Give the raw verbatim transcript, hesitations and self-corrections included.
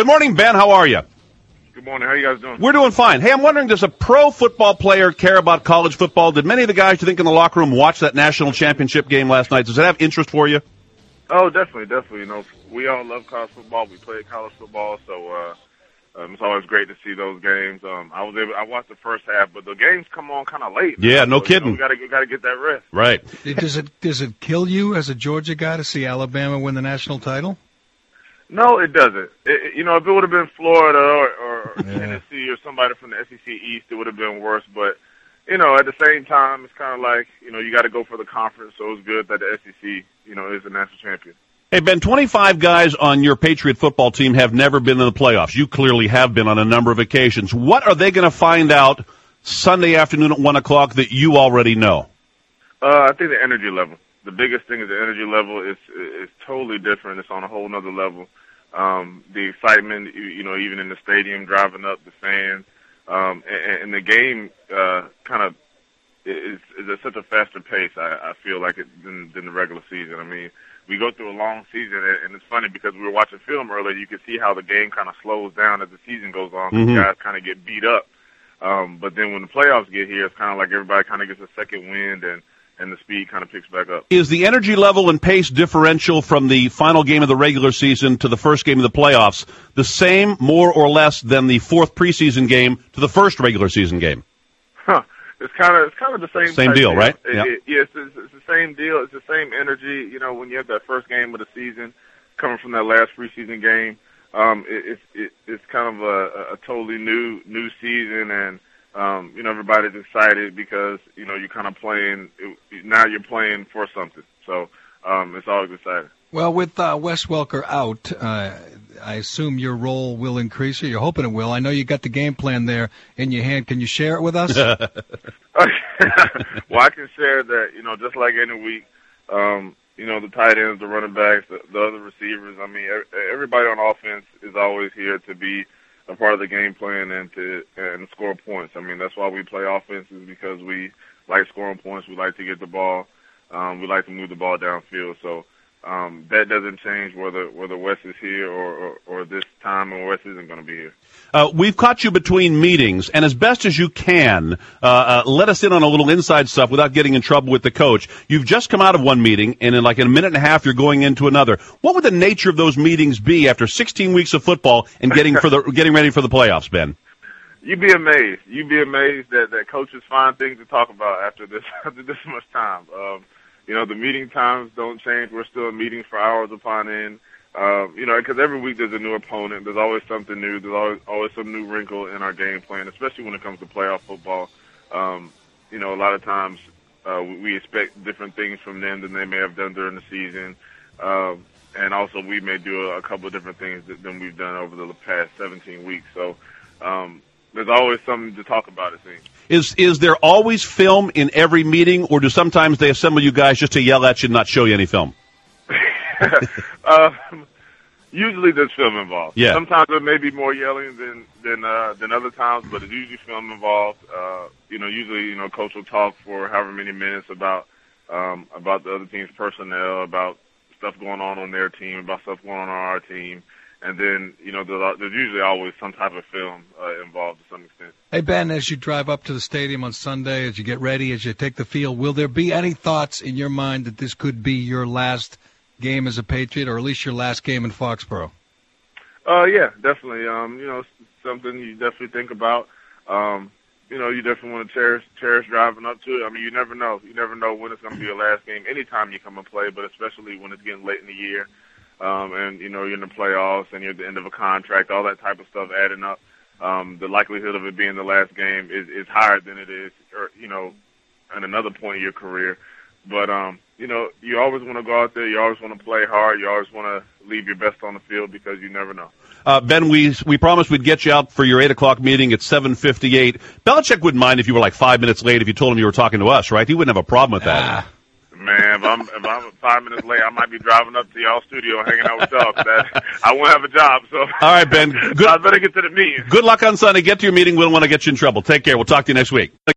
Good morning, Ben. How are you? Good morning. How you guys doing? We're doing fine. Hey, I'm wondering, does a pro football player care about college football? Did many of the guys you think in the locker room watch that national championship game last night? Does it have interest for you? Oh, definitely, definitely. You know, we all love college football. We play college football, so uh, um, it's always great to see those games. Um, I was able, I watched the first half, but the games come on kind of late. Yeah, no so, kidding. You know, we got to got to get that rest. Right. Does it does it kill you as a Georgia guy to see Alabama win the national title? No, it doesn't. It, it, you know, if it would have been Florida or, or Yeah. Tennessee or somebody from the S E C East, it would have been worse. But you know, at the same time, it's kind of like, you know, you got to go for the conference. So it's good that the S E C, you know, is the national champion. Hey, Ben, twenty-five guys on your Patriot football team have never been in the playoffs. You clearly have been on a number of occasions. What are they going to find out Sunday afternoon at one o'clock that you already know? Uh, I think the energy level. The biggest thing is the energy level is is totally different. It's on a whole nother level. Um, the excitement, you, you know, even in the stadium, driving up, the fans, um, and, and the game uh, kind of is, is at such a faster pace, I, I feel like, it, than, than the regular season. I mean, we go through a long season, and it's funny because we were watching film earlier. You can see how the game kind of slows down as the season goes on. Mm-hmm. Guys kind of get beat up. Um, but then when the playoffs get here, it's kind of like everybody kind of gets a second wind, and and the speed kind of picks back up. Is the energy level and pace differential from the final game of the regular season to the first game of the playoffs the same, more or less, than the fourth preseason game to the first regular season game? Huh. It's kind of it's kind of the same Same type deal, deal. right? It, Yeah. it, yes, it's, it's the same deal. It's the same energy. You know, when you have that first game of the season coming from that last preseason game, um, it, it's it, it's kind of a, a totally new new season, and Um, you know, everybody's excited because, you know, you're kind of playing, now you're playing for something. So um, it's always exciting. Well, with uh, Wes Welker out, uh, I assume your role will increase, or you're hoping it will. I know you got the game plan there in your hand. Can you share it with us? Well, I can share that, you know, just like any week, um, you know, the tight ends, the running backs, the, the other receivers, I mean, everybody on offense is always here to be a part of the game plan and to and score points. I mean, that's why we play offense, is because we like scoring points. We like to get the ball. Um, we like to move the ball downfield. So um, that doesn't change whether whether Wes is here or, or, or this time or Wes isn't going to be here. Uh, we've caught you between meetings, and as best as you can, uh, uh, let us in on a little inside stuff without getting in trouble with the coach. You've just come out of one meeting, and in like in a minute and a half, you're going into another. What would the nature of those meetings be after sixteen weeks of football and getting for the getting ready for the playoffs, Ben? You'd be amazed. You'd be amazed that, that coaches find things to talk about after this after this much time. Um, you know, the meeting times don't change. We're still in meetings for hours upon end. Um, you know, because every week there's a new opponent. There's always something new. There's always, always some new wrinkle in our game plan, especially when it comes to playoff football. Um, you know, a lot of times uh, we expect different things from them than they may have done during the season. Um, and also we may do a, a couple of different things that, than we've done over the past seventeen weeks. So um, there's always something to talk about, it seems. Is is there always film in every meeting, or do sometimes they assemble you guys just to yell at you and not show you any film? uh, usually there's film involved. Yeah. Sometimes there may be more yelling than than uh, than other times, but it's usually film involved. Uh, you know, usually you know, coach will talk for however many minutes about um, about the other team's personnel, about stuff going on on their team, about stuff going on on our team, and then you know there's, there's usually always some type of film uh, involved to some extent. Hey, Ben, as you drive up to the stadium on Sunday, as you get ready, as you take the field, will there be any thoughts in your mind that this could be your last game as a Patriot, or at least your last game in Foxborough? Uh, yeah, definitely. Um, you know, it's something you definitely think about. Um, you know, you definitely want to cherish, cherish driving up to it. I mean, you never know. You never know when it's going to be your last game, anytime you come and play, but especially when it's getting late in the year. Um, and, you know, you're in the playoffs and you're at the end of a contract, all that type of stuff adding up. Um, the likelihood of it being the last game is, is higher than it is, or, you know, at another point in your career. But, um, you know, you always want to go out there. You always want to play hard. You always want to leave your best on the field because you never know. Uh, Ben, we we promised we'd get you out for your eight o'clock meeting at seven fifty-eight. Belichick wouldn't mind if you were like five minutes late if you told him you were talking to us, right? He wouldn't have a problem with that. Ah. Man, if I'm, if I'm five minutes late, I might be driving up to y'all studio and hanging out with y'all. That, I won't have a job. So, all right, Ben. Good, I better get to the meeting. Good luck on Sunday. Get to your meeting. We don't want to get you in trouble. Take care. We'll talk to you next week.